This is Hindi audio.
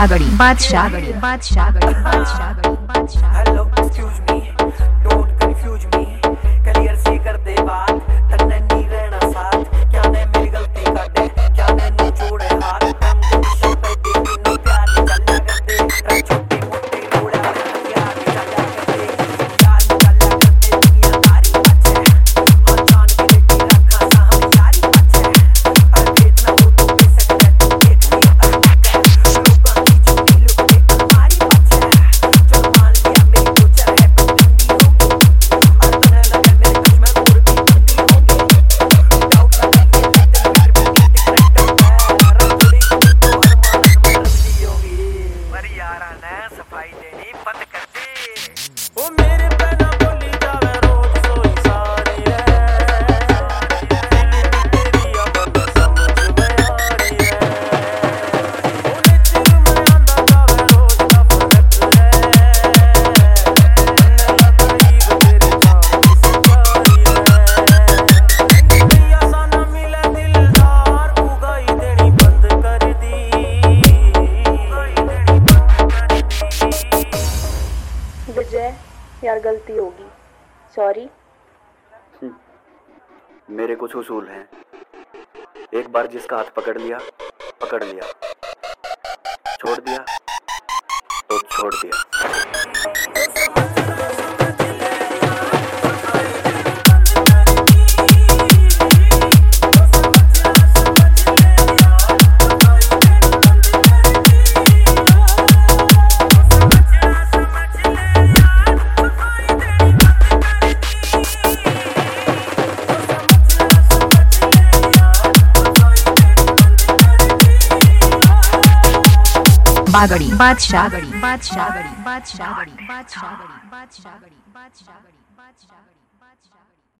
बागड़ी बादशाह बादशाह बादशाह बादशाह। Hello excuse me don't confuse me clear से कर दे बात तन्ने नहीं रहना साथ क्या ने मेरी गलती कर दे क्या ने नी जोड़े हाथ हम कंडीशन पे देखी नो प्यार चलना कर दे छोटी मोटी रोड़ा प्यार चलना कर दे यार चलना कर दे दुनिया तारी बचे और जान की रेटी रखा सा हम यारी बचे और इतना हो तो बेशक है तू देख लिया लोगों की झूठी लुक के हमारी बचे चल मान लिया मेरी गोचर है तू गंदी होगी और तन्ने लगे मेरे कुछ में और भी गंदी होगी डाउट ना करिए लगते मेरे पे टिकट है रंगोली को तो अरमान में रंगी होगी पर यारा ने सफाई देनी बंद कर दे ओ मेरे पे ना बोली जावे रोज सोई सारी है तेरी अब तो समझ में आ रही है ओ नेचर में आंदा जावे रोज का फर्क है तन्ने लगरीब तेरे जान की सितारी है भैया सा ना मिले दिलदार उगाई देनी बंद कर दी विजय यार गलती होगी, सॉरी। मेरे कुछ उसूल हैं। एक बार जिसका हाथ पकड़ लिया छोड़ दिया तो छोड़ दिया। बागड़ी बादशाह बादशाह बादशाह बादशाह बादशाह बादशाह बादशाह।